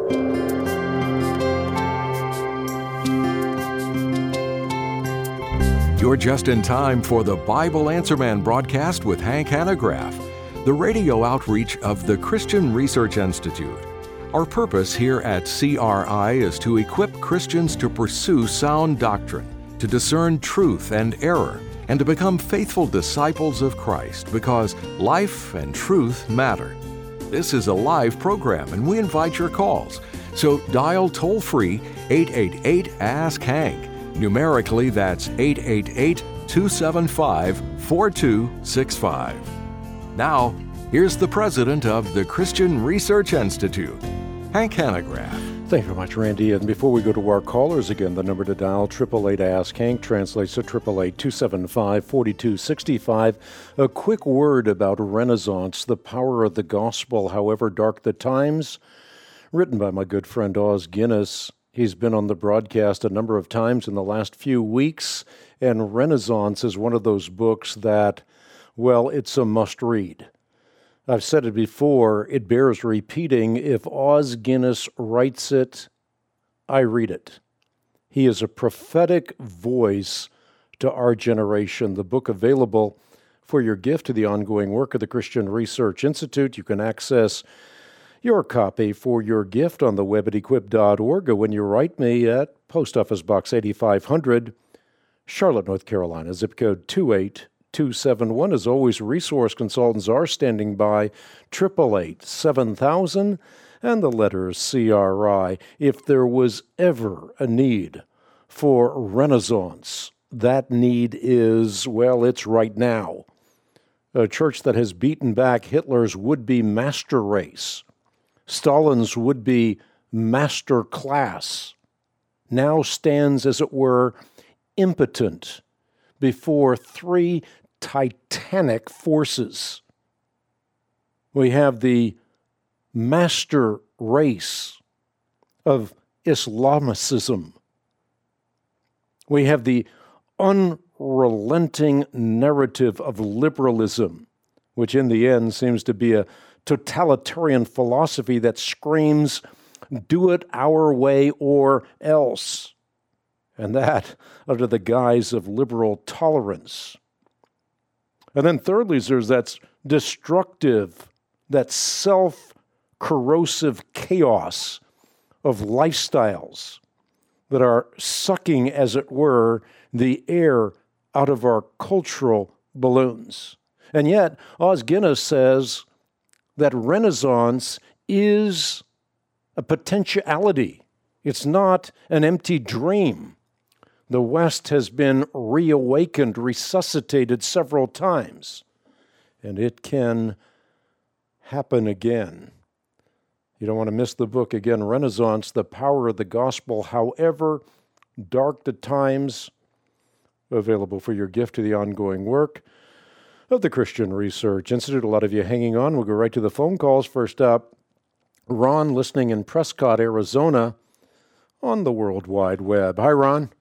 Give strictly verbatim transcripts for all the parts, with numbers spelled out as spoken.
You're just in time for the Bible Answer Man broadcast with Hank Hanegraaff, the radio outreach of the Christian Research Institute. Our purpose here at C R I is to equip Christians to pursue sound doctrine, to discern truth and error, and to become faithful disciples of Christ, because life and truth matter. This is a live program, and we invite your calls. So dial toll-free eight eight eight, ask Hank. Numerically, that's eight eight eight, two seven five, four two six five. Now, here's the president of the Christian Research Institute, Hank Hanegraaff. Thank you very much, Randy. And before we go to our callers, again, the number to dial, eight eight eight, ask Hank, translates to eight eight eight, two seven five, four two six five. A quick word about Renaissance, the power of the gospel, however dark the times, written by my good friend Os Guinness. He's been on the broadcast a number of times in the last few weeks, and Renaissance is one of those books that, well, it's a must-read. I've said it before, it bears repeating. If Os Guinness writes it, I read it. He is a prophetic voice to our generation. The book available for your gift to the ongoing work of the Christian Research Institute. You can access your copy for your gift on the web at equip dot org, or when you write me at Post Office Box eighty-five hundred, Charlotte, North Carolina, zip code two eight two seven one. As always, resource consultants are standing by, eight eight eight, seven thousand, and the letters C R I. If there was ever a need for Renaissance, that need is, well, it's right now. A church that has beaten back Hitler's would-be master race, Stalin's would-be master class, now stands, as it were, impotent before three titanic forces. We have the master race of Islamicism. We have the unrelenting narrative of liberalism, which in the end seems to be a totalitarian philosophy that screams, do it our way or else. And that under the guise of liberal tolerance. And then thirdly, there's that destructive, that self-corrosive chaos of lifestyles that are sucking, as it were, the air out of our cultural balloons. And yet, Os Guinness says that Renaissance is a potentiality. It's not an empty dream. The West has been reawakened, resuscitated several times, and it can happen again. You don't want to miss the book again, Renaissance, The Power of the Gospel, however dark the times, available for your gift to the ongoing work of the Christian Research Institute. A lot of you hanging on. We'll go right to the phone calls. First up, Ron, listening in Prescott, Arizona, on the World Wide Web. Hi, Ron.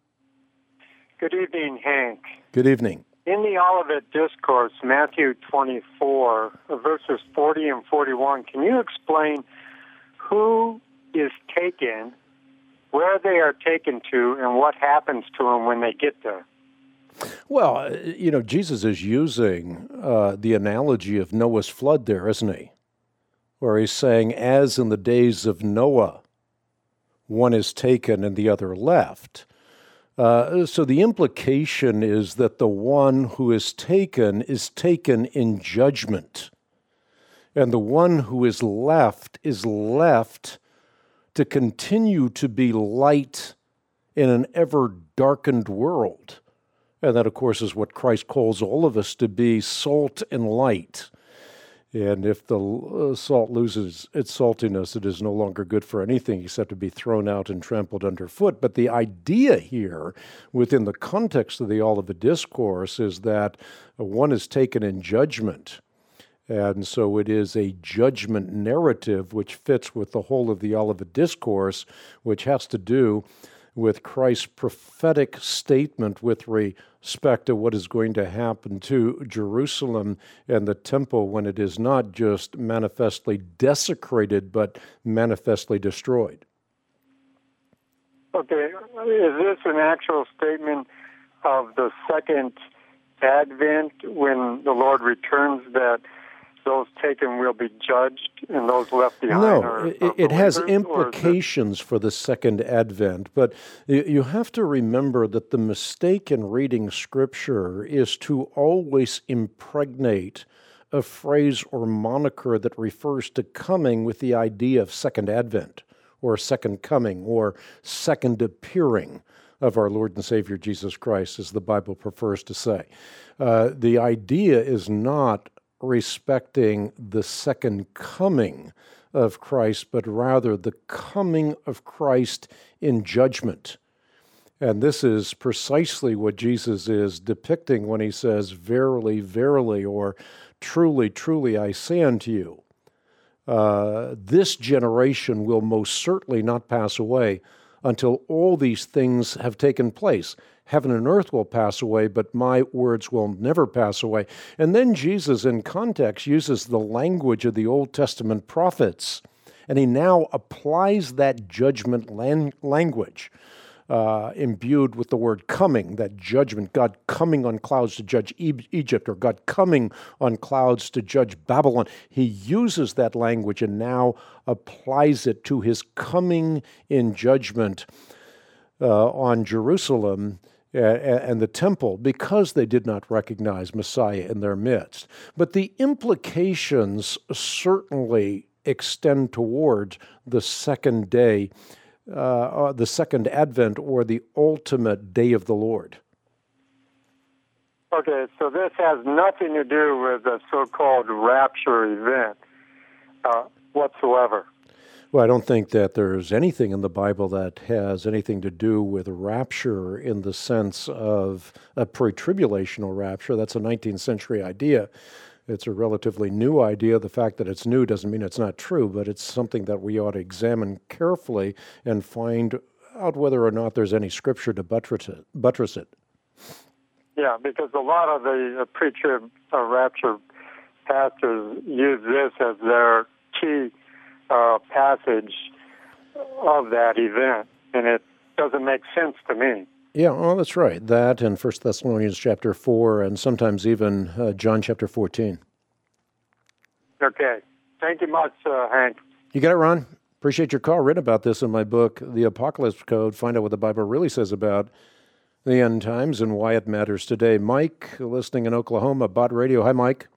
Good evening, Hank. Good evening. In the Olivet Discourse, Matthew twenty-four, verses forty and forty-one, can you explain who is taken, where they are taken to, and what happens to them when they get there? Well, you know, Jesus is using uh, the analogy of Noah's flood there, isn't he? Where he's saying, as in the days of Noah, one is taken and the other left. Uh, so the implication is that the one who is taken is taken in judgment, and the one who is left is left to continue to be light in an ever-darkened world. And that, of course, is what Christ calls all of us to be, salt and light. And if the uh, salt loses its saltiness, it is no longer good for anything except to be thrown out and trampled underfoot. But the idea here, within the context of the Olivet Discourse, is that one is taken in judgment. And so it is a judgment narrative which fits with the whole of the Olivet Discourse, which has to do with Christ's prophetic statement with respect to what is going to happen to Jerusalem and the temple when it is not just manifestly desecrated, but manifestly destroyed. Okay, is this an actual statement of the second advent when the Lord returns, that those taken will be judged and those left behind? No, are, it, are it has believers, implications for the second advent, but you have to remember that the mistake in reading Scripture is to always impregnate a phrase or moniker that refers to coming with the idea of second advent or second coming or second appearing of our Lord and Savior Jesus Christ, as the Bible prefers to say. Uh, the idea is not respecting the second coming of Christ, but rather the coming of Christ in judgment. And this is precisely what Jesus is depicting when he says, "Verily, verily," or "Truly, truly, I say unto you, uh, this generation will most certainly not pass away until all these things have taken place. Heaven and earth will pass away, but my words will never pass away." And then Jesus, in context, uses the language of the Old Testament prophets, and he now applies that judgment lan- language, uh, imbued with the word coming, that judgment, God coming on clouds to judge e- Egypt, or God coming on clouds to judge Babylon. He uses that language and now applies it to his coming in judgment uh, on Jerusalem and the temple, because they did not recognize Messiah in their midst. But the implications certainly extend towards the second day, uh, the second advent, or the ultimate day of the Lord. Okay, so this has nothing to do with the so-called rapture event uh, whatsoever. Well, I don't think that there's anything in the Bible that has anything to do with rapture in the sense of a pre-tribulational rapture. That's a nineteenth century idea. It's a relatively new idea. The fact that it's new doesn't mean it's not true, but it's something that we ought to examine carefully and find out whether or not there's any scripture to buttress it. Buttress it. Yeah, because a lot of the uh, pre-trib uh, rapture pastors use this as their key Uh, passage of that event, and it doesn't make sense to me. Yeah, well, that's right. That and First Thessalonians chapter four, and sometimes even uh, John chapter fourteen. Okay. Thank you much, uh, Hank. You got it, Ron. Appreciate your call. Written about this in my book, The Apocalypse Code. Find out what the Bible really says about the end times and why it matters today. Mike, listening in Oklahoma, Bot Radio. Hi, Mike.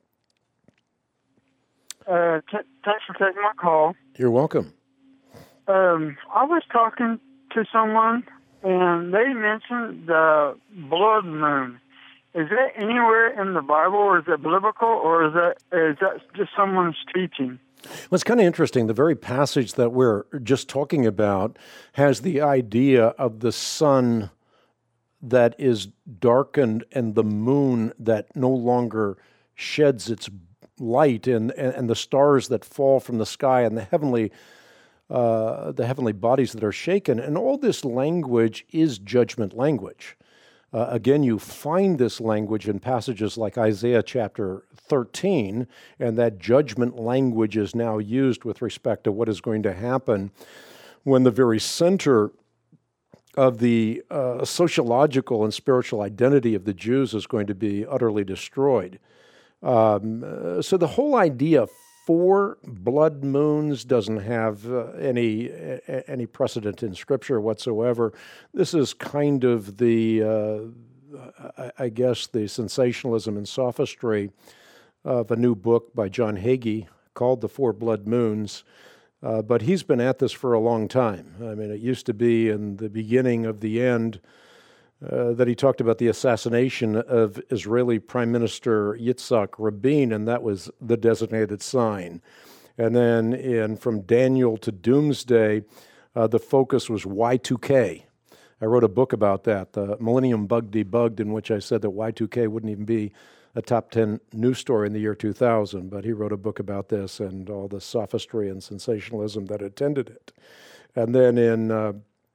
Uh, t- thanks for taking my call. You're welcome. Um, I was talking to someone, and they mentioned the blood moon. Is that anywhere in the Bible, or is it biblical, or is that is that just someone's teaching? Well, it's kind of interesting. The very passage that we're just talking about has the idea of the sun that is darkened and the moon that no longer sheds its light, and, and, and the stars that fall from the sky, and the heavenly uh, the heavenly bodies that are shaken. And all this language is judgment language. Uh, again, you find this language in passages like Isaiah chapter thirteen, and that judgment language is now used with respect to what is going to happen when the very center of the uh, sociological and spiritual identity of the Jews is going to be utterly destroyed. Um, uh, so the whole idea of four blood moons doesn't have uh, any uh, any precedent in Scripture whatsoever. This is kind of the, uh, I, I guess, the sensationalism and sophistry of a new book by John Hagee called The Four Blood Moons. Uh, but he's been at this for a long time. I mean, it used to be in the beginning of the end uh, that he talked about the assassination of Israeli Prime Minister Yitzhak Rabin, and that was the designated sign. And then in From Daniel to Doomsday, uh, the focus was Y two K. I wrote a book about that, The Millennium Bug Debugged, in which I said that Y two K wouldn't even be a top ten news story in the year two thousand, but he wrote a book about this and all the sophistry and sensationalism that attended it. And then in uh,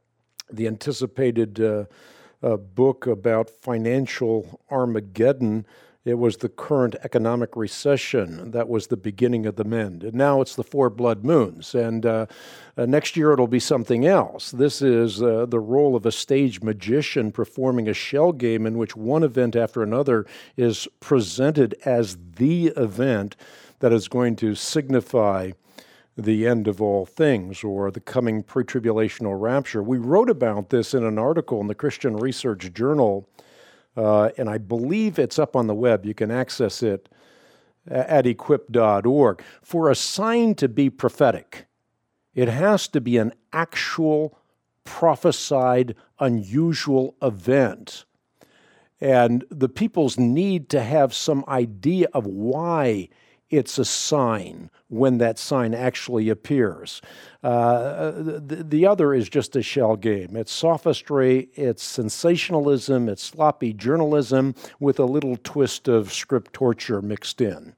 the anticipated uh, uh, book about financial Armageddon. It was the current economic recession that was the beginning of the end. And now it's the four blood moons. And uh, uh, next year it'll be something else. This is uh, the role of a stage magician performing a shell game in which one event after another is presented as the event that is going to signify the end of all things, or the coming pre-tribulational rapture. We wrote about this in an article in the Christian Research Journal, uh, and I believe it's up on the web. You can access it at equip dot org. For a sign to be prophetic, it has to be an actual, prophesied, unusual event. And the peoples need to have some idea of why it's a sign when that sign actually appears. Uh, the, the other is just a shell game. It's sophistry, it's sensationalism, it's sloppy journalism with a little twist of script torture mixed in.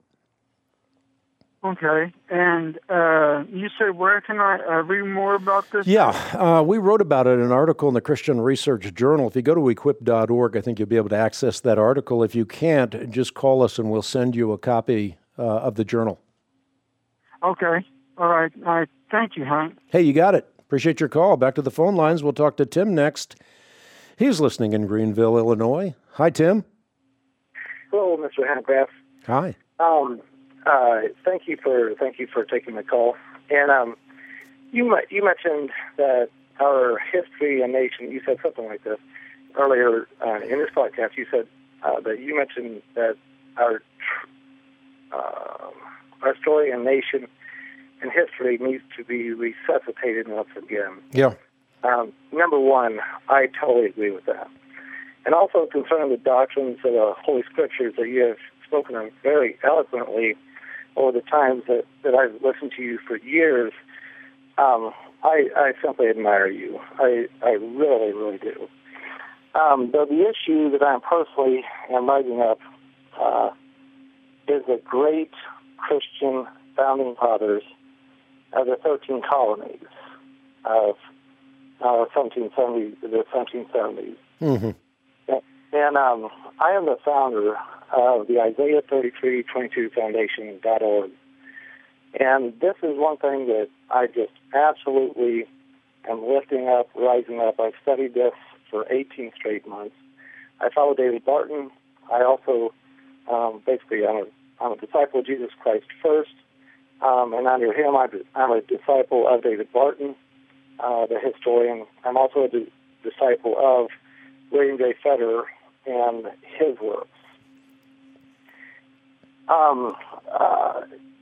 Okay, and uh, you said where can I uh, read more about this? Yeah, uh, we wrote about it in an article in the Christian Research Journal. If you go to equip dot org, I think you'll be able to access that article. If you can't, just call us and we'll send you a copy Uh, of the journal. Okay. All right. All right. Thank you, Hank. Hey, you got it. Appreciate your call. Back to the phone lines. We'll talk to Tim next. He's listening in Greenville, Illinois. Hi, Tim. Hello, Mister Hanegraaff. Hi. Um, uh, thank you for thank you for taking my call. And um, you you mentioned that our history and nation. You said something like this earlier uh, in this podcast. You said uh, that you mentioned that our Uh, our story and nation and history needs to be resuscitated once again. Yeah. Um, number one, I totally agree with that. And also concerning the doctrines of the Holy Scriptures that you have spoken of very eloquently over the times that, that I've listened to you for years, um, I, I simply admire you. I, I really, really do. Um, though the issue that I personally am writing up uh, is the great Christian founding fathers of the thirteen colonies of uh, seventeen seventy, the seventeen seventies. Mm-hmm. And um, I am the founder of the Isaiah thirty-three twenty-two Foundation dot org. And this is one thing that I just absolutely am lifting up, rising up. I've studied this for eighteen straight months. I follow David Barton. I also, um, basically, I'm a, I'm a disciple of Jesus Christ first. Um, and under him, I'm a disciple of David Barton, uh, the historian. I'm also a di- disciple of William J. Fetter and his works. Um, uh,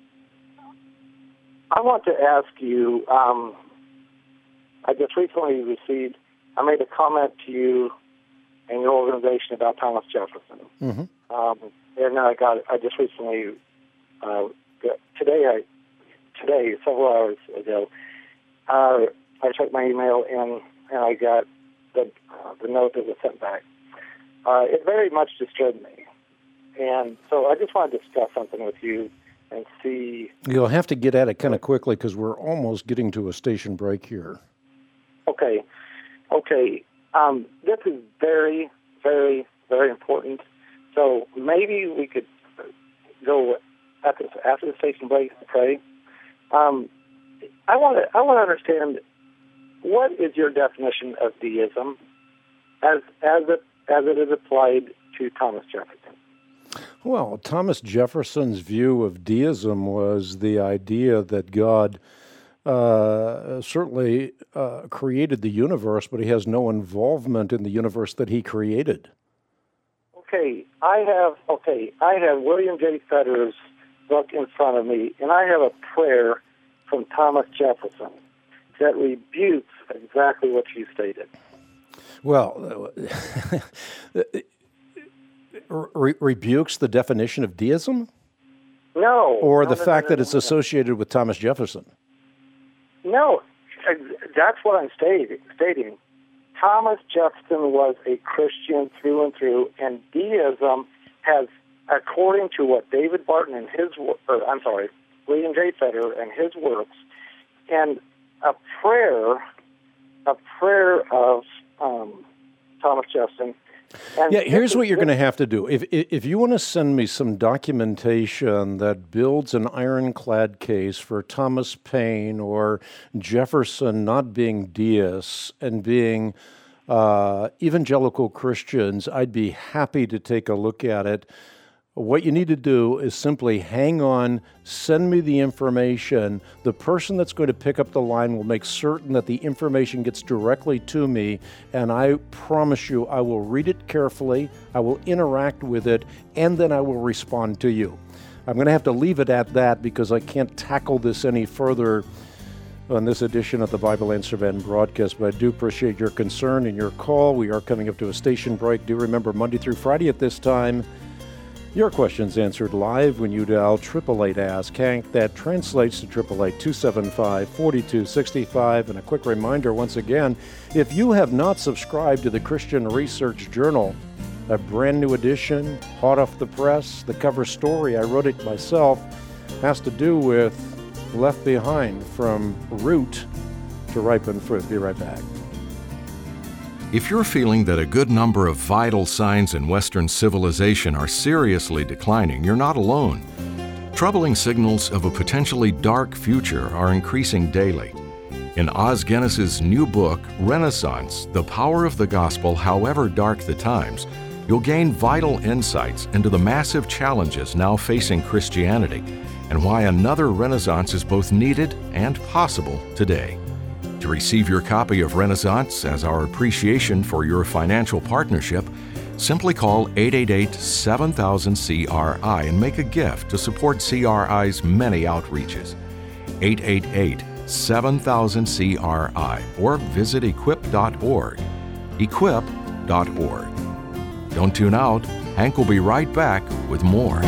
I want to ask you, um, I just recently received, I made a comment to you and your organization about Thomas Jefferson. Mm-hmm. Um, and I got, I just recently, uh, today, I, today, several hours ago, uh, I checked my email and, and I got the, uh, the note that was sent back. Uh, it very much disturbed me. And so I just wanted to discuss something with you and see... You'll have to get at it kind of quickly because we're almost getting to a station break here. Okay. Okay. Um, this is very, very, very important. So maybe we could go after, after the station break and pray. Um, I want to I want to understand, what is your definition of deism as as it as it is applied to Thomas Jefferson? Well, Thomas Jefferson's view of deism was the idea that God uh, certainly uh, created the universe, but he has no involvement in the universe that he created. Okay, I have okay, I have William J. Fetter's book in front of me, and I have a prayer from Thomas Jefferson that rebukes exactly what you stated. Well, re- rebukes the definition of deism? No. Or no, the no, fact no, no, that it's no. associated with Thomas Jefferson? No, that's what I'm stating. stating. Thomas Jefferson was a Christian through and through, and deism has, according to what David Barton and his, or I'm sorry, William J. Fetter and his works, and a prayer a prayer of um, Thomas Judson. And yeah, here's is, what you're going to have to do. If if you want to send me some documentation that builds an ironclad case for Thomas Paine or Jefferson not being deists and being uh, evangelical Christians, I'd be happy to take a look at it. What you need to do is simply hang on, send me the information. The person that's going to pick up the line will make certain that the information gets directly to me, and I promise you I will read it carefully, I will interact with it, and then I will respond to you. I'm going to have to leave it at that because I can't tackle this any further on this edition of the Bible Answer Man broadcast, but I do appreciate your concern and your call. We are coming up to a station break. Do remember, Monday through Friday at this time, your questions answered live when you dial eight eight eight, ask Hank. That translates to eight eight eight, two seven five, four two six five. And a quick reminder once again, if you have not subscribed to the Christian Research Journal, a brand new edition, hot off the press, the cover story, I wrote it myself, has to do with Left Behind, from root to ripened fruit. Be right back. If you're feeling that a good number of vital signs in Western civilization are seriously declining, you're not alone. Troubling signals of a potentially dark future are increasing daily. In Os Guinness's new book, Renaissance: The Power of the Gospel, However Dark the Times, you'll gain vital insights into the massive challenges now facing Christianity and why another Renaissance is both needed and possible today. To receive your copy of Renaissance as our appreciation for your financial partnership, simply call eight eight eight, seven thousand, C R I and make a gift to support C R I's many outreaches. eight eight eight, seven thousand, C R I or visit equip dot org. equip dot org. Don't tune out. Hank will be right back with more.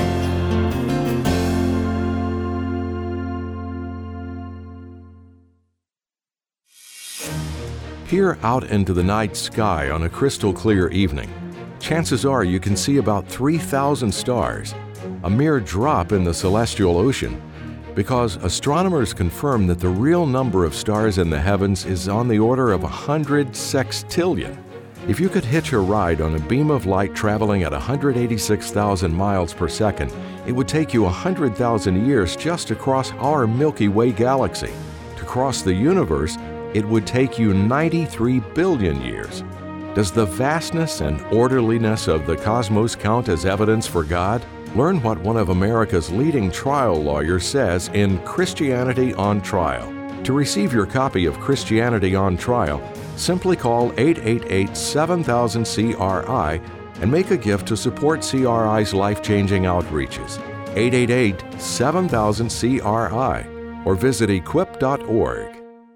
Peer out into the night sky on a crystal clear evening. Chances are you can see about three thousand stars, a mere drop in the celestial ocean, because astronomers confirm that the real number of stars in the heavens is on the order of one hundred sextillion. If you could hitch a ride on a beam of light traveling at one hundred eighty-six thousand miles per second, it would take you one hundred thousand years just to cross our Milky Way galaxy. To cross the universe, it would take you ninety-three billion years. Does the vastness and orderliness of the cosmos count as evidence for God? Learn what one of America's leading trial lawyers says in Christianity on Trial. To receive your copy of Christianity on Trial, simply call eight eight eight, seven thousand, C R I and make a gift to support C R I's life-changing outreaches. eight eight eight, seven thousand, C R I or visit equip dot org.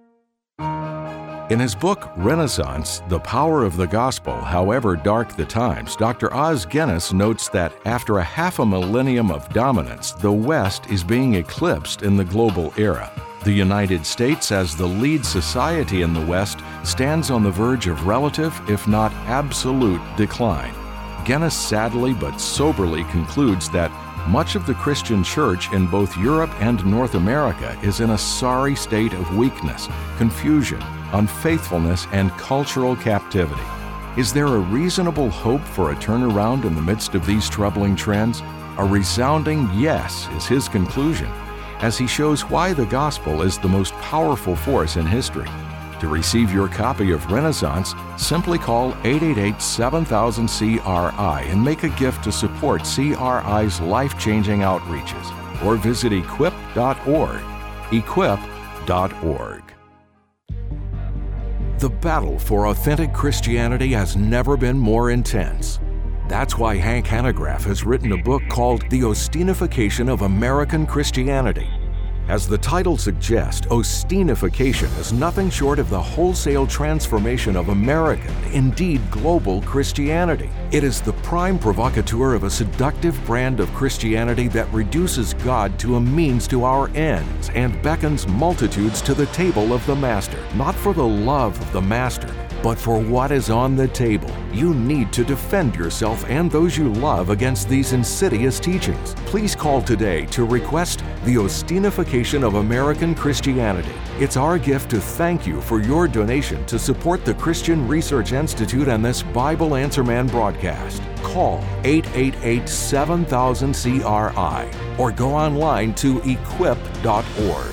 In his book, Renaissance: The Power of the Gospel, However Dark the Times, Doctor Os Guinness notes that after a half a millennium of dominance, the West is being eclipsed in the global era. The United States, as the lead society in the West, stands on the verge of relative, if not absolute, decline. Guinness sadly but soberly concludes that much of the Christian church in both Europe and North America is in a sorry state of weakness, confusion, unfaithfulness, and cultural captivity. Is there a reasonable hope for a turnaround in the midst of these troubling trends? A resounding yes is his conclusion, as he shows why the gospel is the most powerful force in history. To receive your copy of Renaissance, simply call eight eight eight, seven thousand, C R I and make a gift to support C R I's life-changing outreaches, or visit equip dot org. equip dot org. The battle for authentic Christianity has never been more intense. That's why Hank Hanegraaff has written a book called The Ostinification of American Christianity. As the title suggests, Ostinification is nothing short of the wholesale transformation of American, indeed global, Christianity. It is the prime provocateur of a seductive brand of Christianity that reduces God to a means to our ends and beckons multitudes to the table of the Master, not for the love of the Master, But for what is on the table, you need to defend yourself and those you love against these insidious teachings. Please call today to request the Ostinification of American Christianity. It's our gift to thank you for your donation to support the Christian Research Institute and this Bible Answer Man broadcast. Call eight eight eight, seven thousand, C R I or go online to equip dot org.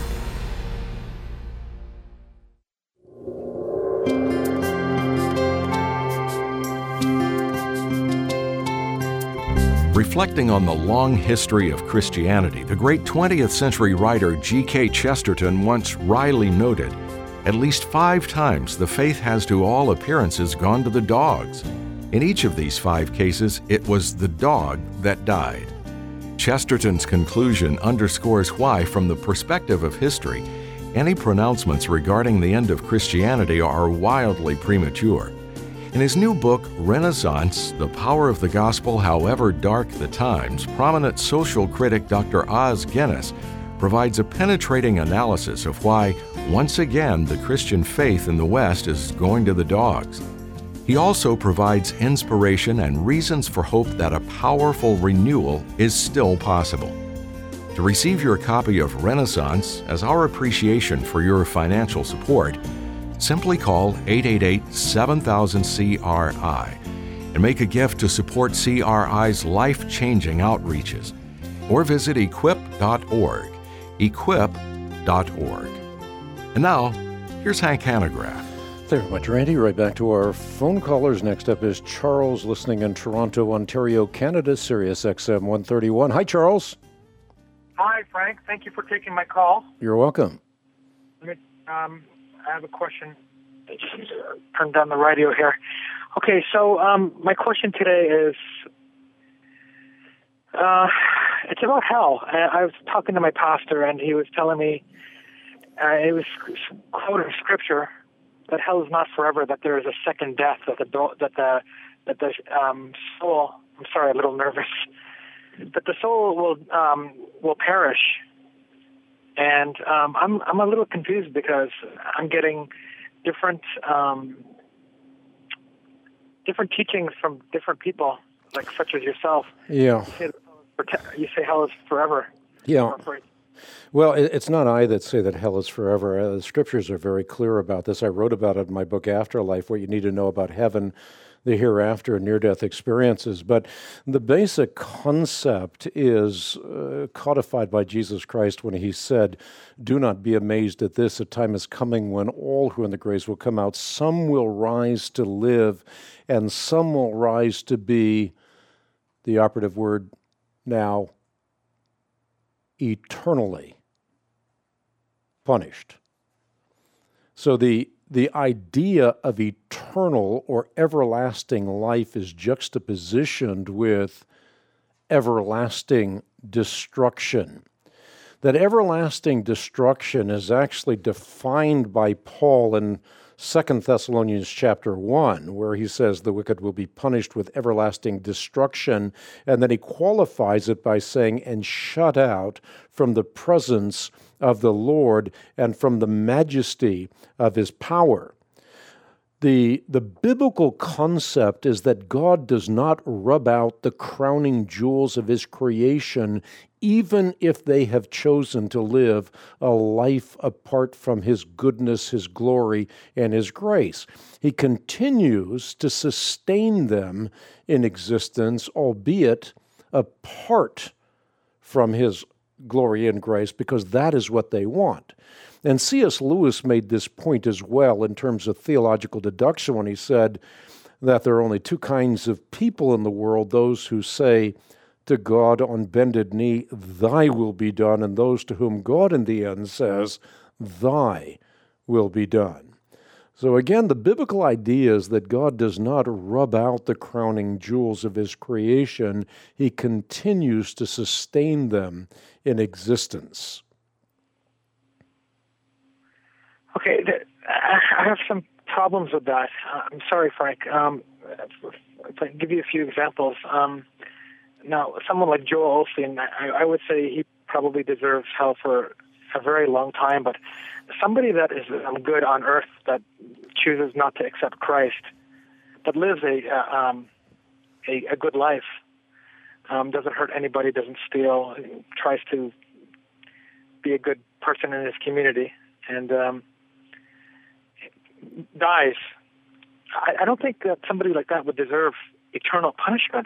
Reflecting on the long history of Christianity, the great twentieth century writer G K Chesterton once wryly noted, "At least five times the faith has to all appearances gone to the dogs. In each of these five cases, it was the dog that died." Chesterton's conclusion underscores why, from the perspective of history, any pronouncements regarding the end of Christianity are wildly premature. In his new book, Renaissance, The Power of the Gospel However Dark the Times, prominent social critic Doctor Os Guinness provides a penetrating analysis of why, once again, the Christian faith in the West is going to the dogs. He also provides inspiration and reasons for hope that a powerful renewal is still possible. To receive your copy of Renaissance as our appreciation for your financial support, simply call eight eight eight, seven thousand, C R I and make a gift to support C R I's life-changing outreaches, or visit equip dot org, equip dot org. And now, here's Hank Hanegraaff. Thank you very much, Randy. Right back to our phone callers. Next up is Charles, listening in Toronto, Ontario, Canada, Sirius X M one thirty-one. Hi, Charles. Hi, Frank. Thank you for taking my call. You're welcome. Um, I have a question. Turn down the radio here. Okay, so um, my question today is, uh, it's about hell. I, I was talking to my pastor, and he was telling me, uh, it was quoting scripture, that hell is not forever, that there is a second death, that the that the that the um, soul. I'm sorry, a little nervous. That the soul will um, will perish, and um, I'm I'm a little confused because I'm getting different um, different teachings from different people, like such as yourself. Yeah. You say, you say hell is forever. Yeah. Well, it's not I that say that hell is forever. Uh, the scriptures are very clear about this. I wrote about it in my book, Afterlife, what you need to know about heaven, the hereafter, and near-death experiences. But the basic concept is uh, codified by Jesus Christ when he said, "Do not be amazed at this. A time is coming when all who are in the graves will come out. Some will rise to live, and some will rise to be," the operative word now, eternally punished. So the the idea of eternal or everlasting life is juxtapositioned with everlasting destruction. That everlasting destruction is actually defined by Paul in Second Thessalonians chapter one, where he says the wicked will be punished with everlasting destruction, and then he qualifies it by saying, "and shut out from the presence of the Lord and from the majesty of his power." The, the biblical concept is that God does not rub out the crowning jewels of his creation, even if they have chosen to live a life apart from his goodness, his glory, and his grace. He continues to sustain them in existence, albeit apart from his glory and grace, because that is what they want. And C S Lewis made this point as well in terms of theological deduction when he said that there are only two kinds of people in the world: those who say to God on bended knee, "Thy will be done," and those to whom God in the end says, "Thy will be done." So again, the biblical idea is that God does not rub out the crowning jewels of his creation. He continues to sustain them in existence. Okay, I have some problems with that. I'm sorry, Frank. Um, if I can give you a few examples. Um, now, someone like Joel Osteen, I, I would say he probably deserves hell for a very long time, but somebody that is um, good on earth, that chooses not to accept Christ, but lives a uh, um, a, a good life, um, doesn't hurt anybody, doesn't steal, tries to be a good person in his community, and um, dies. I, I don't think that somebody like that would deserve eternal punishment.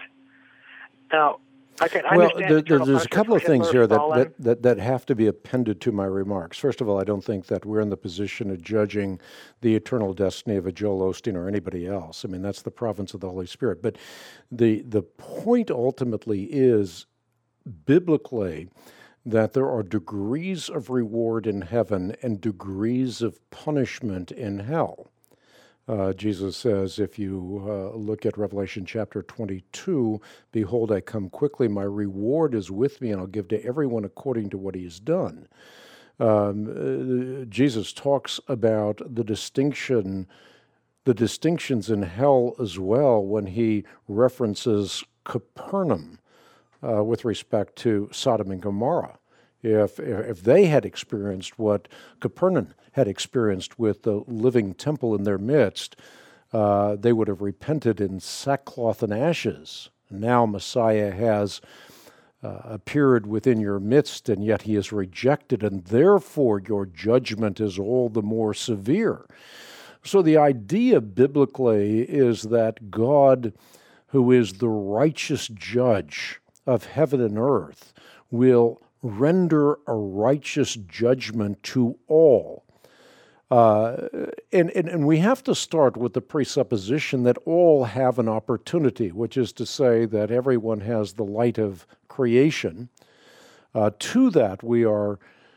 Now, I can well, understand there, there's a couple of things here that, Stalin. that, that, that have to be appended to my remarks. First of all, I don't think that we're in the position of judging the eternal destiny of a Joel Osteen or anybody else. I mean, that's the province of the Holy Spirit. But the the point ultimately is, biblically, that there are degrees of reward in heaven and degrees of punishment in hell. Uh, Jesus says, if you uh, look at Revelation chapter twenty-two, behold, I come quickly, my reward is with me, and I'll give to everyone according to what he has done. Um, uh, Jesus talks about the distinction, the distinctions in hell as well when he references Capernaum uh, with respect to Sodom and Gomorrah. If if they had experienced what Capernaum had experienced with the living temple in their midst, uh, they would have repented in sackcloth and ashes. Now Messiah has uh, appeared within your midst, and yet he is rejected, and therefore your judgment is all the more severe. So the idea biblically is that God, who is the righteous judge of heaven and earth, will render a righteous judgment to all. Uh, and, and, and we have to start with the presupposition that all have an opportunity, which is to say that everyone has the light of creation. Uh, to that, we are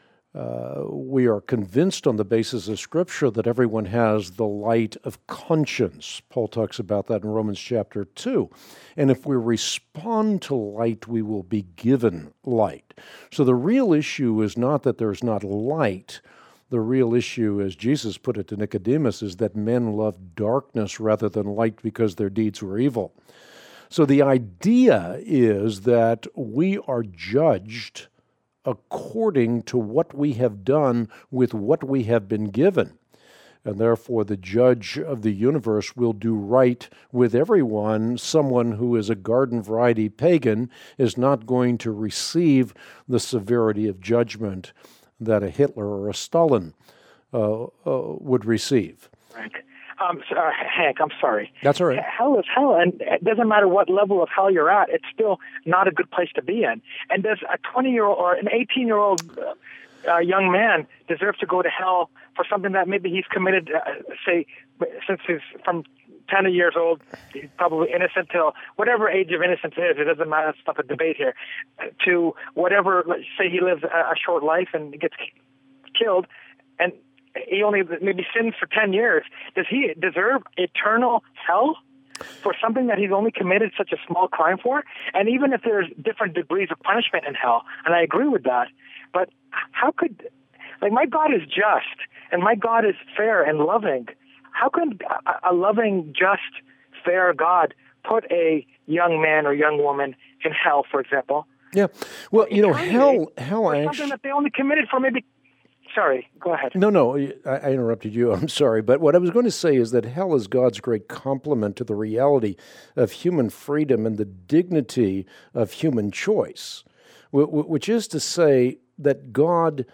uh, we are convinced on the basis of Scripture that everyone has the light of conscience. Paul talks about that in Romans chapter two. And if we respond to light, we will be given light. So the real issue is not that there's not light. The real issue, as Jesus put it to Nicodemus, is that men love darkness rather than light because their deeds were evil. So the idea is that we are judged according to what we have done with what we have been given. And therefore the judge of the universe will do right with everyone. Someone who is a garden variety pagan is not going to receive the severity of judgment that a Hitler or a Stalin uh, uh, would receive. Right. Um, so, uh, Hank, I'm sorry. That's all right. Hell is hell, and it doesn't matter what level of hell you're at, it's still not a good place to be in. And does a twenty-year-old or an eighteen-year-old uh, uh, young man deserve to go to hell for something that maybe he's committed, uh, say, since he's from ten years old, he's probably innocent till whatever age of innocence is, it doesn't matter, it's not a debate here, to whatever, let's say he lives a, a short life and gets killed, and he only maybe sins for ten years. Does he deserve eternal hell for something that he's only committed such a small crime for? And even if there's different degrees of punishment in hell, and I agree with that, but how could, like, my God is just, and my God is fair and loving. How can a, a loving, just, fair God put a young man or young woman in hell, for example? Yeah. Well, you know, hell, hell actually, actually, something that they only committed for maybe. Sorry, go ahead. No, no, I, I interrupted you. I'm sorry. But what I was going to say is that hell is God's great complement to the reality of human freedom and the dignity of human choice, which is to say that God,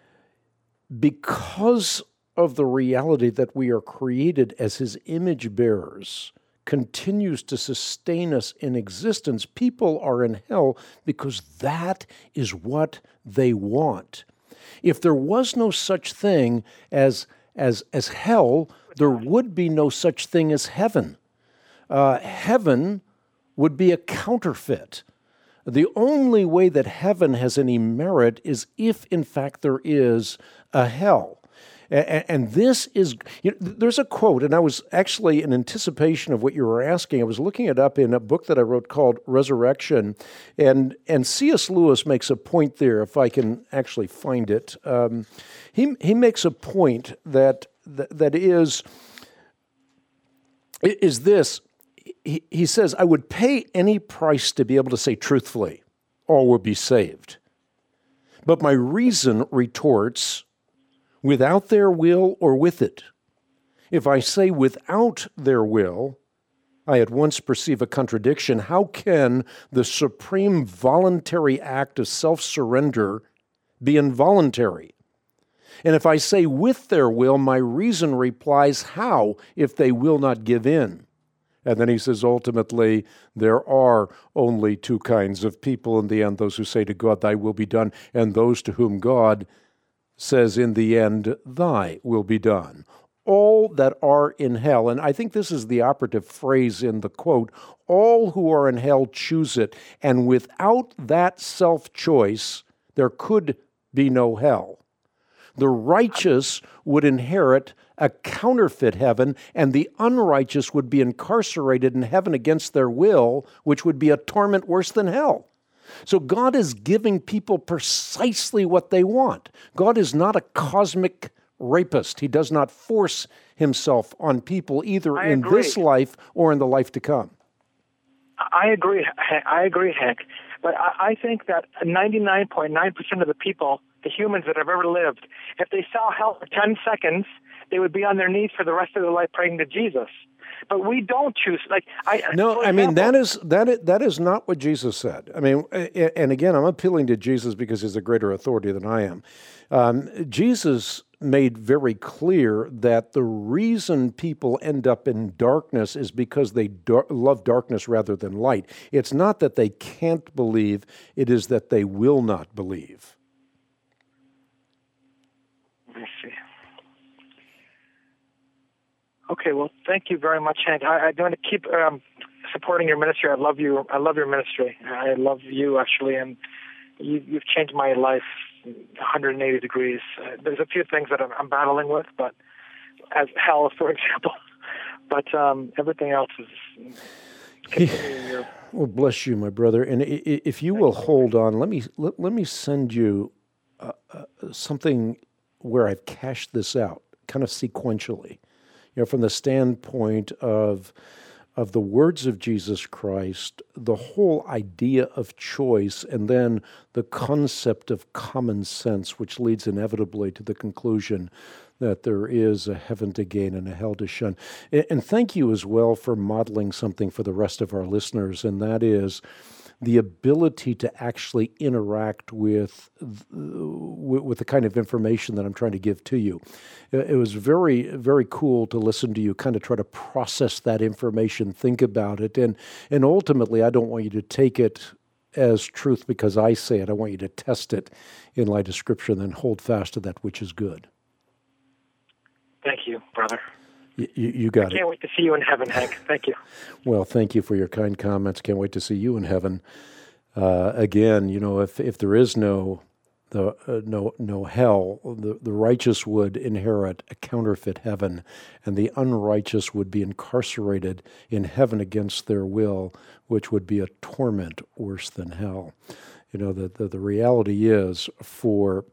because of the reality that we are created as his image bearers, continues to sustain us in existence. People are in hell because that is what they want. If there was no such thing as as as hell, there would be no such thing as heaven. Uh, heaven would be a counterfeit. The only way that heaven has any merit is if, in fact, there is a hell. And, and this is, you know, there's a quote, and I was actually in anticipation of what you were asking. I was looking it up in a book that I wrote called Resurrection, and and C S Lewis makes a point there, if I can actually find it. Um, he he makes a point that that, that is is this. He, he says, I would pay any price to be able to say truthfully, all will be saved. But my reason retorts, without their will or with it. If I say without their will, I at once perceive a contradiction. How can the supreme voluntary act of self-surrender be involuntary? And if I say with their will, my reason replies, how if they will not give in? And then he says, ultimately, there are only two kinds of people in the end, those who say to God, thy will be done, and those to whom God says in the end, thy will be done. All that are in hell, and I think this is the operative phrase in the quote, all who are in hell choose it, and without that self-choice, there could be no hell. The righteous would inherit a counterfeit heaven, and the unrighteous would be incarcerated in heaven against their will, which would be a torment worse than hell. So God is giving people precisely what they want. God is not a cosmic rapist. He does not force himself on people either I in agree. this life or in the life to come. I agree. I agree, Hank. But I I think that ninety-nine point nine percent of the people, the humans that have ever lived, if they saw hell for ten seconds, they would be on their knees for the rest of their life praying to Jesus. But we don't choose. Like I No, I mean, that is that is, that is not what Jesus said. I mean, and again, I'm appealing to Jesus because he's a greater authority than I am. Um, Jesus made very clear that the reason people end up in darkness is because they dar- love darkness rather than light. It's not that they can't believe, it is that they will not believe. I see. Okay, well, thank you very much, Hank. I, I'm going to keep um, supporting your ministry. I love you. I love your ministry. I love you, actually, and you, you've changed my life one hundred eighty degrees. Uh, there's a few things that I'm, I'm battling with, but as hell, for example. But um, everything else is. Yeah. Well, bless you, my brother. And if you will hold on, let me let, let me send you uh, uh, something where I've cashed this out, kind of sequentially. You know, from the standpoint of of the words of Jesus Christ, the whole idea of choice, and then the concept of common sense, which leads inevitably to the conclusion that there is a heaven to gain and a hell to shun. And thank you as well for modeling something for the rest of our listeners, and that is the ability to actually interact with with the kind of information that I'm trying to give to you. It was very, very cool to listen to you kind of try to process that information, think about it, and and ultimately, I don't want you to take it as truth because I say it. I want you to test it in light of Scripture and then hold fast to that which is good. Thank you, brother. You, you got it. I can't wait to see you in heaven, Hank. Thank you. Well, thank you for your kind comments. Can't wait to see you in heaven. Uh, again, you know, if if there is no the uh, no no hell, the, the righteous would inherit a counterfeit heaven, and the unrighteous would be incarcerated in heaven against their will, which would be a torment worse than hell. You know, the the, the reality is for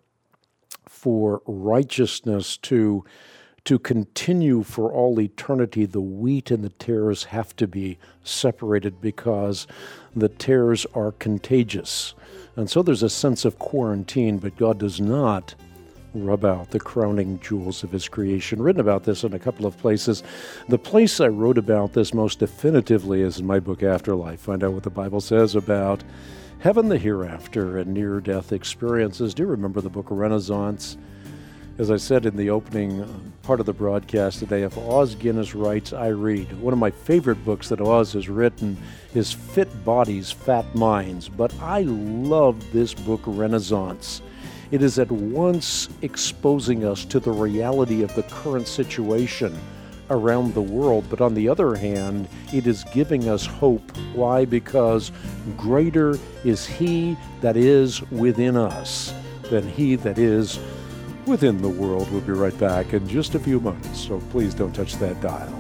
for righteousness to To continue for all eternity, the wheat and the tares have to be separated because the tares are contagious. And so there's a sense of quarantine, but God does not rub out the crowning jewels of his creation. Written about this in a couple of places. The place I wrote about this most definitively is in my book, Afterlife. Find out what the Bible says about heaven, the hereafter, and near-death experiences. Do you remember the book Renaissance? As I said in the opening part of the broadcast today, if Os Guinness writes, I read. One of my favorite books that Os has written is Fit Bodies, Fat Minds. But I love this book, Renaissance. It is at once exposing us to the reality of the current situation around the world, but on the other hand, it is giving us hope. Why? Because greater is he that is within us than he that is within the world. We'll be right back in just a few moments, so please don't touch that dial.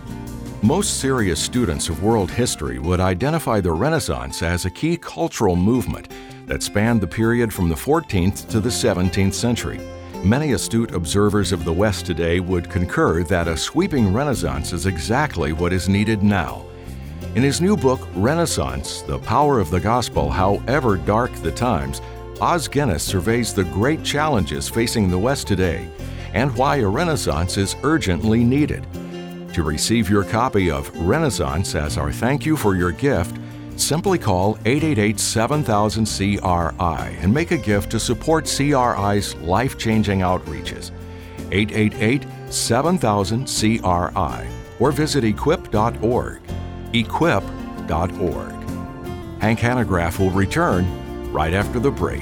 Most serious students of world history would identify the Renaissance as a key cultural movement that spanned the period from the fourteenth to the seventeenth century. Many astute observers of the West today would concur that a sweeping Renaissance is exactly what is needed now. In his new book, Renaissance, The Power of the Gospel, However Dark the Times, Os Guinness surveys the great challenges facing the West today and why a Renaissance is urgently needed. To receive your copy of Renaissance as our thank you for your gift, simply call eight eight eight, seven thousand, C R I and make a gift to support C R I's life-changing outreaches. eight eight eight, seven thousand, C R I or visit equip dot org. equip dot org. Hank Hanegraaff will return right after the break.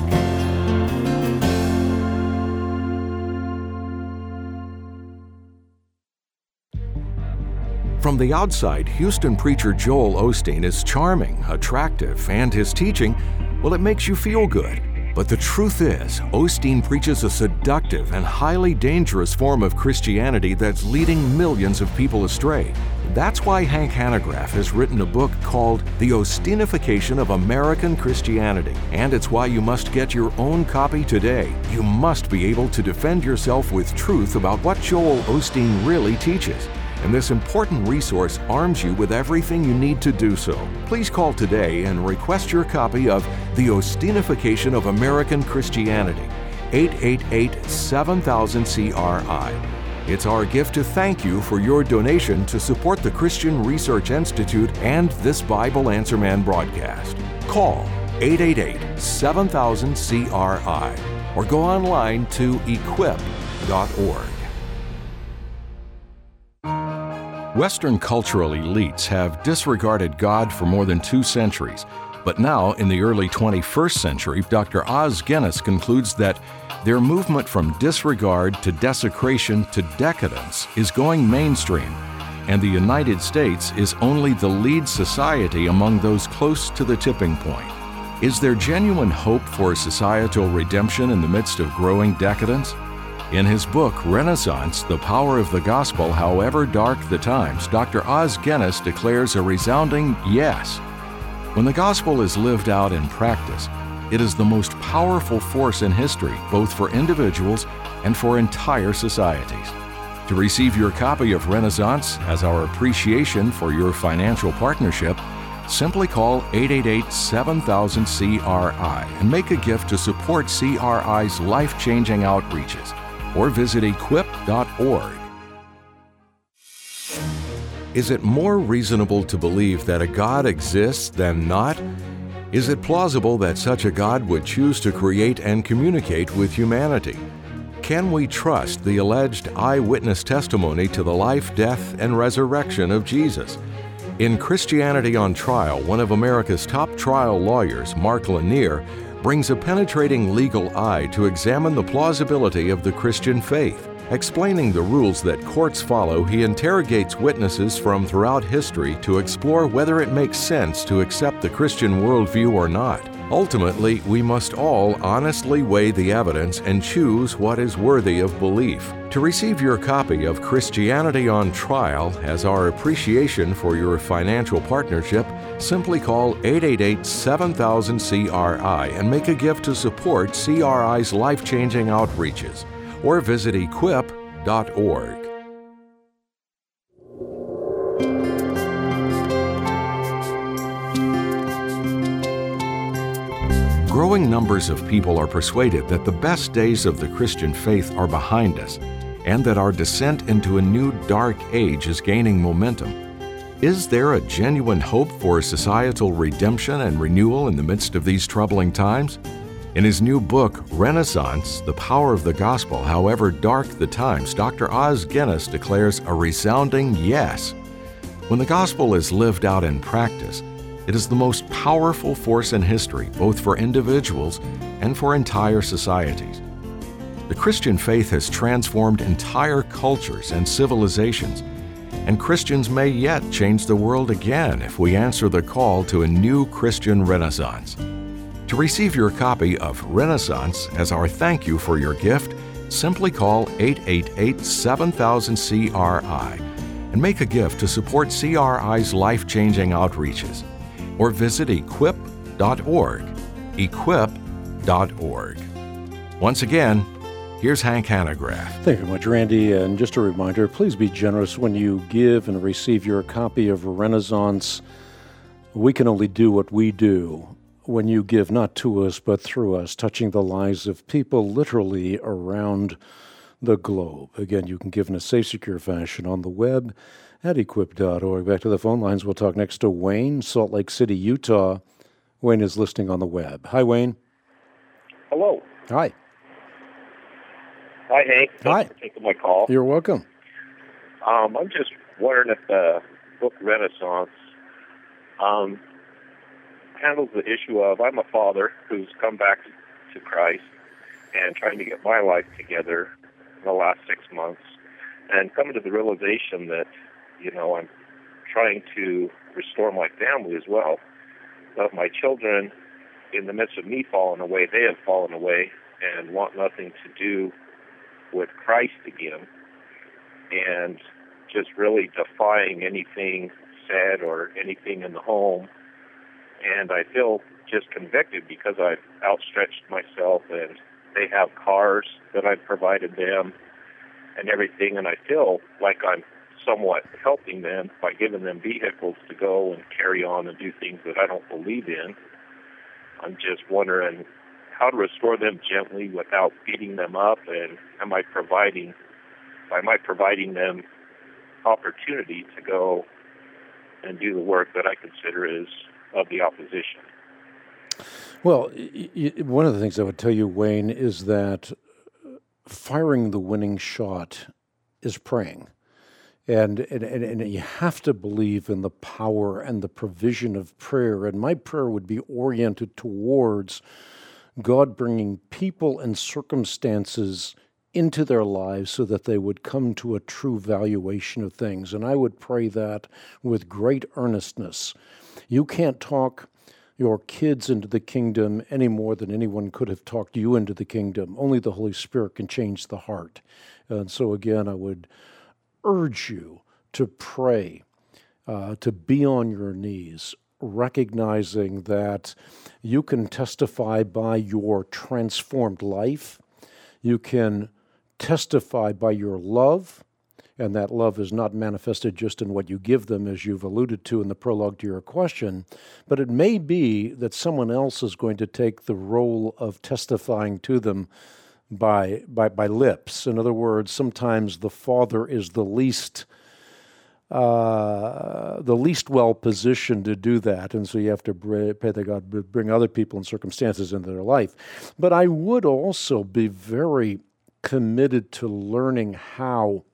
From the outside, Houston preacher Joel Osteen is charming, attractive, and his teaching, well, it makes you feel good. But the truth is, Osteen preaches a seductive and highly dangerous form of Christianity that's leading millions of people astray. That's why Hank Hanegraaff has written a book called The Osteenification of American Christianity, and it's why you must get your own copy today. You must be able to defend yourself with truth about what Joel Osteen really teaches. And this important resource arms you with everything you need to do so. Please call today and request your copy of The Osteenification of American Christianity, eight eight eight, seven thousand, C R I. It's our gift to thank you for your donation to support the Christian Research Institute and this Bible Answer Man broadcast. Call eight eight eight, seven thousand, C R I or go online to equip dot org. Western cultural elites have disregarded God for more than two centuries, but now, in the early twenty-first century, Doctor Os Guinness concludes that their movement from disregard to desecration to decadence is going mainstream, and the United States is only the lead society among those close to the tipping point. Is there genuine hope for societal redemption in the midst of growing decadence? In his book, Renaissance, The Power of the Gospel, However Dark the Times, Doctor Os Guinness declares a resounding yes. When the gospel is lived out in practice, it is the most powerful force in history, both for individuals and for entire societies. To receive your copy of Renaissance as our appreciation for your financial partnership, simply call eight eight eight, seven thousand, C R I and make a gift to support C R I's life-changing outreaches, or visit equip dot org. Is it more reasonable to believe that a God exists than not? Is it plausible that such a God would choose to create and communicate with humanity? Can we trust the alleged eyewitness testimony to the life, death, and resurrection of Jesus? In Christianity on Trial, one of America's top trial lawyers, Mark Lanier, brings a penetrating legal eye to examine the plausibility of the Christian faith. Explaining the rules that courts follow, he interrogates witnesses from throughout history to explore whether it makes sense to accept the Christian worldview or not. Ultimately, we must all honestly weigh the evidence and choose what is worthy of belief. To receive your copy of Christianity on Trial as our appreciation for your financial partnership, simply call eight eight eight, seven thousand, C R I and make a gift to support C R I's life-changing outreaches, or visit equip dot org. Growing numbers of people are persuaded that the best days of the Christian faith are behind us, and that our descent into a new dark age is gaining momentum. Is there a genuine hope for societal redemption and renewal in the midst of these troubling times? In his new book, Renaissance, The Power of the Gospel, However Dark the Times, Doctor Os Guinness declares a resounding yes. When the gospel is lived out in practice, it is the most powerful force in history, both for individuals and for entire societies. The Christian faith has transformed entire cultures and civilizations, and Christians may yet change the world again if we answer the call to a new Christian renaissance. To receive your copy of Renaissance as our thank you for your gift, simply call eight eight eight, seven thousand, C R I and make a gift to support C R I's life-changing outreaches, or visit equip dot org. equip dot org. Once again, here's Hank Hanegraaff. Thank you very much, Randy. And just a reminder, please be generous when you give and receive your copy of Renaissance. We can only do what we do when you give not to us but through us, touching the lives of people literally around the globe. Again, you can give in a safe, secure fashion on the web at equip dot org. Back to the phone lines. We'll talk next to Wayne, Salt Lake City, Utah. Wayne is listening on the web. Hi, Wayne. Hello. Hi. Hi, Hank. Thanks Hi. for taking my call. You're welcome. Um, I'm just wondering if the book Renaissance um, handles the issue of, I'm a father who's come back to Christ and trying to get my life together in the last six months and coming to the realization that, you know, I'm trying to restore my family as well. But my children, in the midst of me falling away, they have fallen away and want nothing to do with Christ again, and just really defying anything said or anything in the home. And I feel just convicted because I've outstretched myself, and they have cars that I've provided them and everything, and I feel like I'm somewhat helping them by giving them vehicles to go and carry on and do things that I don't believe in. I'm just wondering how to restore them gently without beating them up, and am I providing, am I providing them opportunity to go and do the work that I consider is of the opposition? Well, y- y- one of the things I would tell you, Wayne, is that firing the winning shot is praying. And, and, and you have to believe in the power and the provision of prayer. And my prayer would be oriented towards God bringing people and circumstances into their lives so that they would come to a true valuation of things. And I would pray that with great earnestness. You can't talk your kids into the kingdom any more than anyone could have talked you into the kingdom. Only the Holy Spirit can change the heart. And so again, I would urge you to pray, uh, to be on your knees, recognizing that you can testify by your transformed life. You can testify by your love, and that love is not manifested just in what you give them, as you've alluded to in the prologue to your question, but it may be that someone else is going to take the role of testifying to them by by by lips. In other words, sometimes the father is the least uh, the least well positioned to do that, and so you have to pray that God bring other people and circumstances into their life. But I would also be very committed to learning how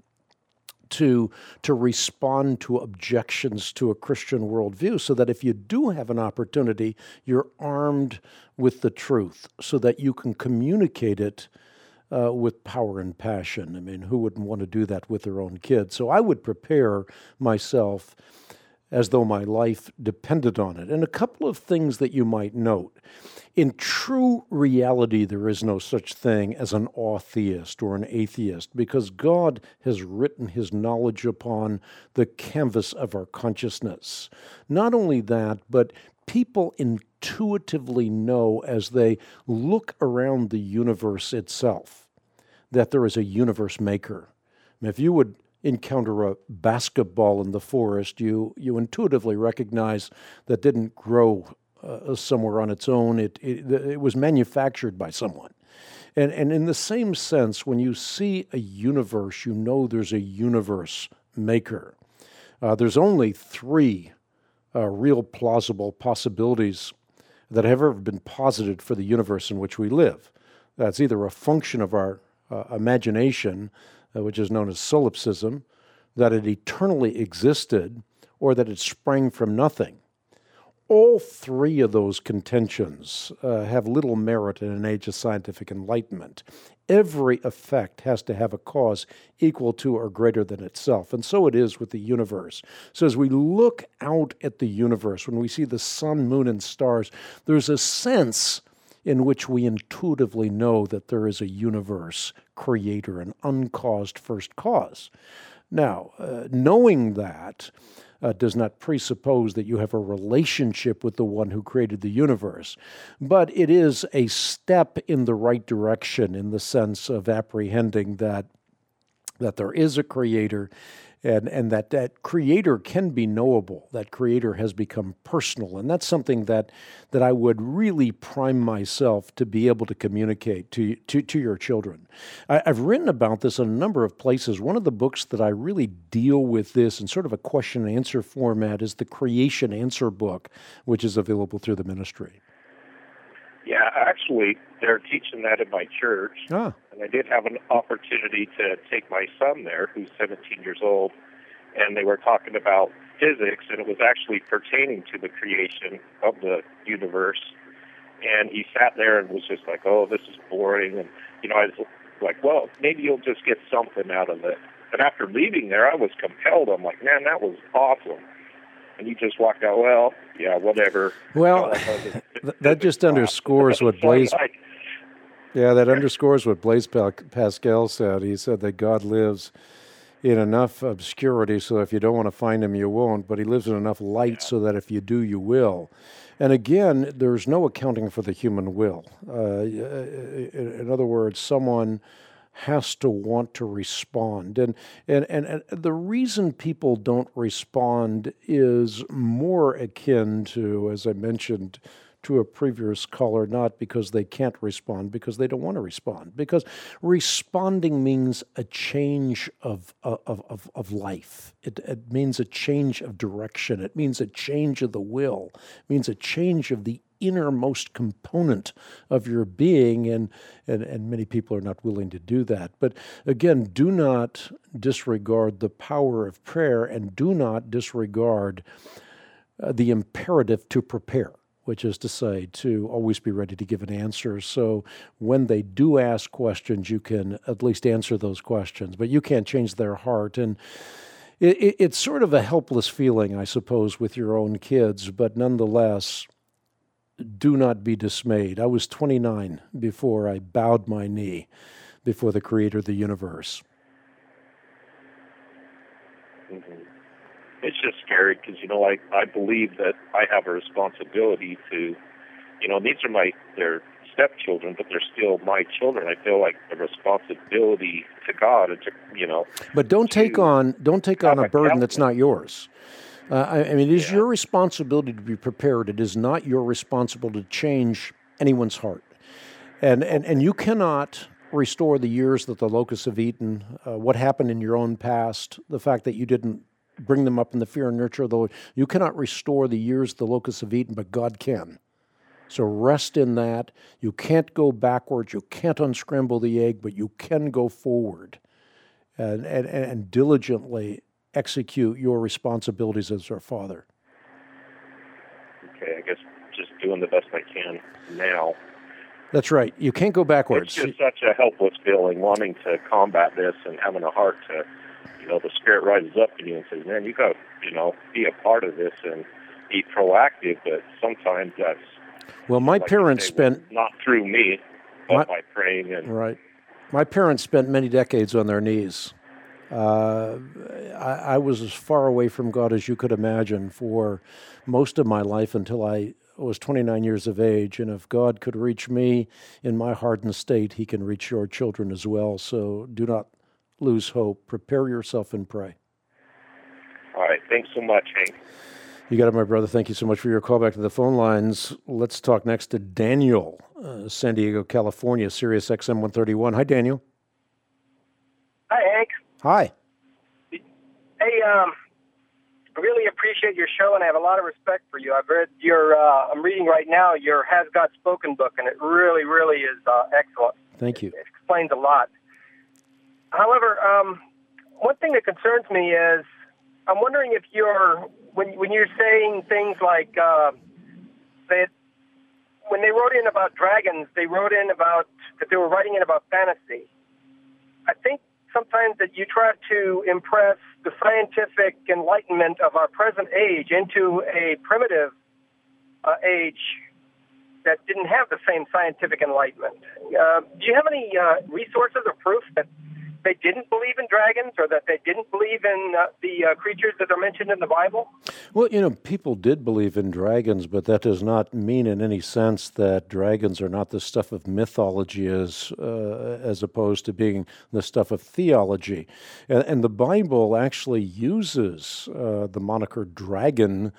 to to respond to objections to a Christian worldview, so that if you do have an opportunity, you're armed with the truth, so that you can communicate it uh, with power and passion. I mean, who wouldn't want to do that with their own kids? So I would prepare myself as though my life depended on it. And a couple of things that you might note. In true reality, there is no such thing as an atheist or an atheist, because God has written his knowledge upon the canvas of our consciousness. Not only that, but people intuitively know as they look around the universe itself that there is a universe maker. I mean, if you would encounter a basketball in the forest, you you intuitively recognize that didn't grow uh, somewhere on its own. It, it it was manufactured by someone. And and in the same sense, when you see a universe, you know there's a universe maker. Uh, there's only three uh, real plausible possibilities that have ever been posited for the universe in which we live. That's either a function of our uh, imagination, Uh, which is known as solipsism, that it eternally existed, or that it sprang from nothing. All three of those contentions uh, have little merit in an age of scientific enlightenment. Every effect has to have a cause equal to or greater than itself, and so it is with the universe. So as we look out at the universe, when we see the sun, moon, and stars, there's a sense in which we intuitively know that there is a universe creator, an uncaused first cause. Now, uh, knowing that uh, does not presuppose that you have a relationship with the one who created the universe, but it is a step in the right direction in the sense of apprehending that that there is a creator, And and that, that creator can be knowable. That creator has become personal. And that's something that that I would really prime myself to be able to communicate to to, to your children. I, I've written about this in a number of places. One of the books that I really deal with this in sort of a question and answer format is the Creation Answer book, which is available through the ministry. Yeah, actually, they're teaching that in my church. Ah. And I did have an opportunity to take my son there, who's seventeen years old, and they were talking about physics, and it was actually pertaining to the creation of the universe. And he sat there and was just like, oh, this is boring. And, you know, I was like, well, maybe you'll just get something out of it. And after leaving there, I was compelled. I'm like, man, that was awesome. And he just walked out, well, yeah, whatever. Well, that just underscores what Blaise... Yeah, that underscores what Blaise Pascal said. He said that God lives in enough obscurity so if you don't want to find him, you won't, but he lives in enough light yeah. so that if you do, you will. And again, there's no accounting for the human will. Uh, in other words, someone has to want to respond. And, and, and, and the reason people don't respond is more akin to, as I mentioned, to a previous caller, not because they can't respond, because they don't want to respond. Because responding means a change of of of, of life. It, it means a change of direction. It means a change of the will. It means a change of the innermost component of your being, and, and, and many people are not willing to do that. But again, do not disregard the power of prayer, and do not disregard uh, the imperative to prepare, which is to say, to always be ready to give an answer. So when they do ask questions, you can at least answer those questions, but you can't change their heart. And it, it, it's sort of a helpless feeling, I suppose, with your own kids, but nonetheless, do not be dismayed. I was twenty-nine before I bowed my knee before the creator of the universe. Mm-hmm. It's just scary because, you know, I, I believe that I have a responsibility to, you know, these are my, they're stepchildren, but they're still my children. I feel like a responsibility to God and to, you know. But don't take on, don't take on a burden that's not yours. Uh, I, I mean, it is yeah. your responsibility to be prepared. It is not your responsibility to change anyone's heart. And, and, and you cannot restore the years that the locusts have eaten, uh, what happened in your own past, the fact that you didn't bring them up in the fear and nurture of the Lord. You cannot restore the years the locusts have eaten, but God can. So rest in that. You can't go backwards. You can't unscramble the egg, but you can go forward and, and, and diligently execute your responsibilities as our Father. Okay, I guess just doing the best I can now. That's right. You can't go backwards. It's just such a helpless feeling, wanting to combat this and having a heart to, you know, the Spirit rises up in you and says, man, you got to, you know, be a part of this and be proactive, but sometimes that's... Well, my like parents say, spent... Well, not through me, but my, by praying. And right. My parents spent many decades on their knees. Uh, I, I was as far away from God as you could imagine for most of my life until I was twenty-nine years of age. And if God could reach me in my hardened state, he can reach your children as well. So do not lose hope. Prepare yourself and pray. All right. Thanks so much, Hank. You got it, my brother. Thank you so much for your call back to the phone lines. Let's talk next to Daniel, uh, San Diego, California, Sirius X M one thirty-one. Hi, Daniel. Hi, Hank. Hi. Hey, um, I really appreciate your show, and I have a lot of respect for you. I've read your, uh, I'm reading right now your Has God Spoken book, and it really, really is uh, excellent. Thank you. It, it explains a lot. However, um, one thing that concerns me is I'm wondering if you're, when when you're saying things like uh, that, when they wrote in about dragons, they wrote in about, that they were writing in about fantasy. I think sometimes that you try to impress the scientific enlightenment of our present age into a primitive uh, age that didn't have the same scientific enlightenment. Uh, do you have any uh, resources or proof that they didn't believe in dragons, or that they didn't believe in uh, the uh, creatures that are mentioned in the Bible? Well, you know, people did believe in dragons, but that does not mean in any sense that dragons are not the stuff of mythology as uh, as opposed to being the stuff of theology. And, and the Bible actually uses uh, the moniker dragon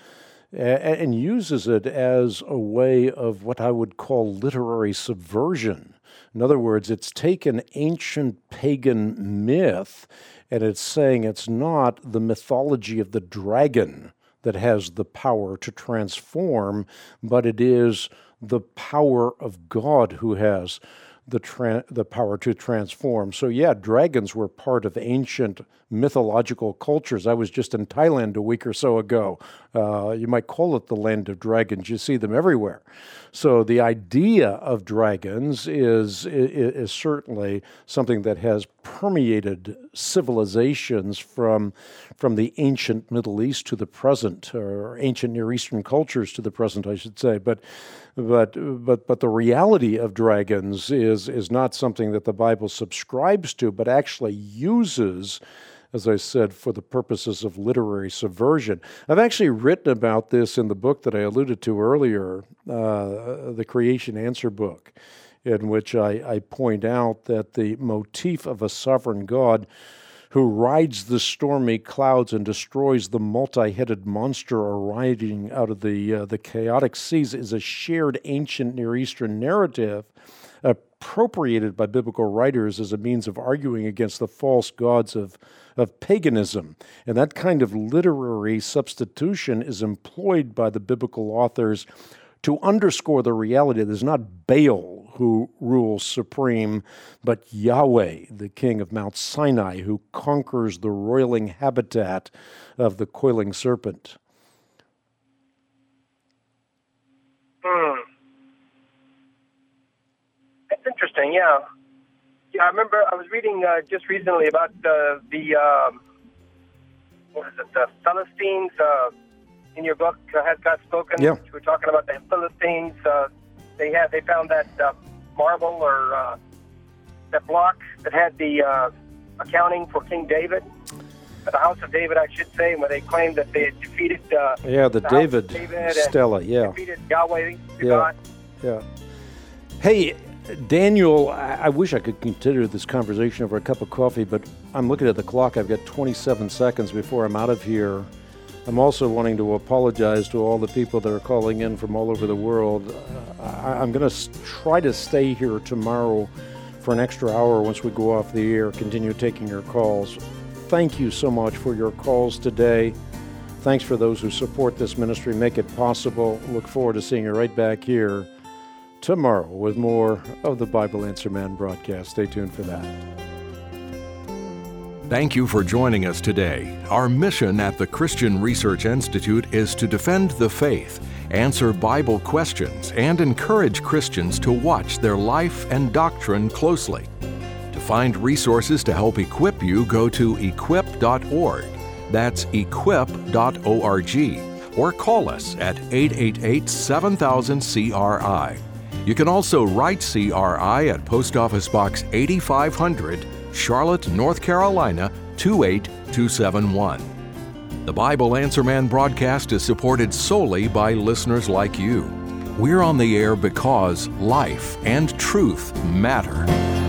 and uses it as a way of what I would call literary subversion. In other words, it's taken ancient pagan myth and it's saying it's not the mythology of the dragon that has the power to transform, but it is the power of God who has the tra- the power to transform. So yeah, dragons were part of ancient mythological cultures. I was just in Thailand a week or so ago. Uh, you might call it the land of dragons. You see them everywhere. So the idea of dragons is, is, is certainly something that has permeated civilizations from, from the ancient Middle East to the present, or ancient Near Eastern cultures to the present, I should say. But But but but the reality of dragons is is not something that the Bible subscribes to, but actually uses, as I said, for the purposes of literary subversion. I've actually written about this in the book that I alluded to earlier, uh, the Creation Answer book, in which I, I point out that the motif of a sovereign God who rides the stormy clouds and destroys the multi-headed monster arising out of the uh, the chaotic seas is a shared ancient Near Eastern narrative appropriated by biblical writers as a means of arguing against the false gods of, of paganism. And that kind of literary substitution is employed by the biblical authors to underscore the reality that there's not Baal who rules supreme, but Yahweh, the king of Mount Sinai, who conquers the roiling habitat of the coiling serpent. Hmm. That's interesting, yeah. Yeah, I remember I was reading uh, just recently about uh, the, um, what is it, the Philistines, uh, in your book, uh, Has God Spoken? Yeah. You were talking about the Philistines. Uh, they had they found that uh, marble or uh, that block that had the uh, accounting for King David, the House of David, I should say, where they claimed that they had defeated. Uh, yeah, the, the David, David Stella. Yeah, defeated Yahweh. Yeah, God. yeah. Hey, Daniel, I, I wish I could continue this conversation over a cup of coffee, but I'm looking at the clock. I've got twenty-seven seconds before I'm out of here. I'm also wanting to apologize to all the people that are calling in from all over the world. Uh, I, I'm going to try to stay here tomorrow for an extra hour once we go off the air, continue taking your calls. Thank you so much for your calls today. Thanks for those who support this ministry, make it possible. Look forward to seeing you right back here tomorrow with more of the Bible Answer Man broadcast. Stay tuned for that. Thank you for joining us today. Our mission at the Christian Research Institute is to defend the faith, answer Bible questions, and encourage Christians to watch their life and doctrine closely. To find resources to help equip you, go to equip dot org. That's equip dot org. Or call us at eight eight eight, seven thousand, C R I. You can also write C R I at Post Office Box eighty-five hundred, Charlotte, North Carolina, two eight two seven one. The Bible Answer Man broadcast is supported solely by listeners like you. We're on the air because life and truth matter.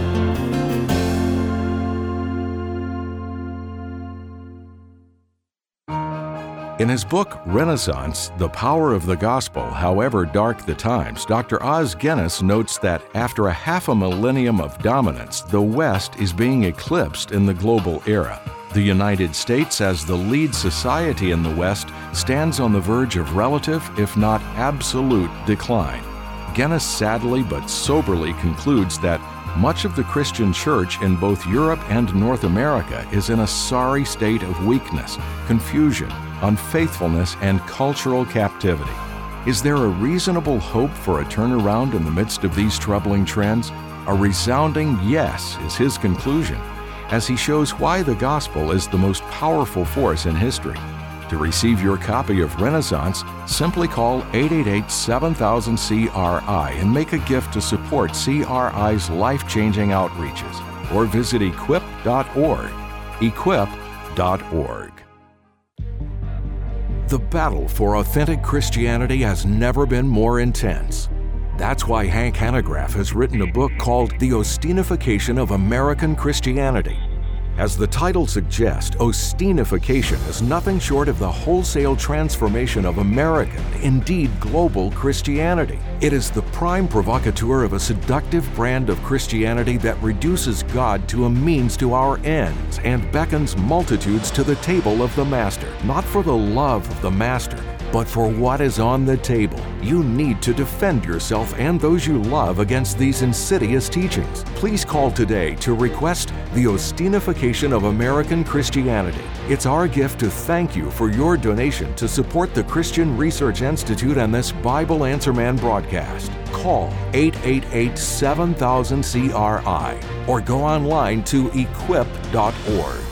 In his book, Renaissance, The Power of the Gospel, However Dark the Times, Doctor Os Guinness notes that after a half a millennium of dominance, the West is being eclipsed in the global era. The United States, as the lead society in the West, stands on the verge of relative, if not absolute, decline. Guinness sadly but soberly concludes that much of the Christian church in both Europe and North America is in a sorry state of weakness, confusion, unfaithfulness, and cultural captivity. Is there a reasonable hope for a turnaround in the midst of these troubling trends? A resounding yes is his conclusion, as he shows why the gospel is the most powerful force in history. To receive your copy of Renaissance, simply call eight eight eight, seven thousand, C R I and make a gift to support C R I's life-changing outreaches. or visit equip dot org. equip dot org. The battle for authentic Christianity has never been more intense. That's why Hank Hanegraaff has written a book called The Ostinification of American Christianity. As the title suggests, Ostinification is nothing short of the wholesale transformation of American, indeed global, Christianity. It is the prime provocateur of a seductive brand of Christianity that reduces God to a means to our ends and beckons multitudes to the table of the Master, not for the love of the Master, but for what is on the table. You need to defend yourself and those you love against these insidious teachings. Please call today to request The Ostinification of American Christianity. It's our gift to thank you for your donation to support the Christian Research Institute and this Bible Answer Man broadcast. Call eight eight eight, seven thousand C R I or go online to equip dot org.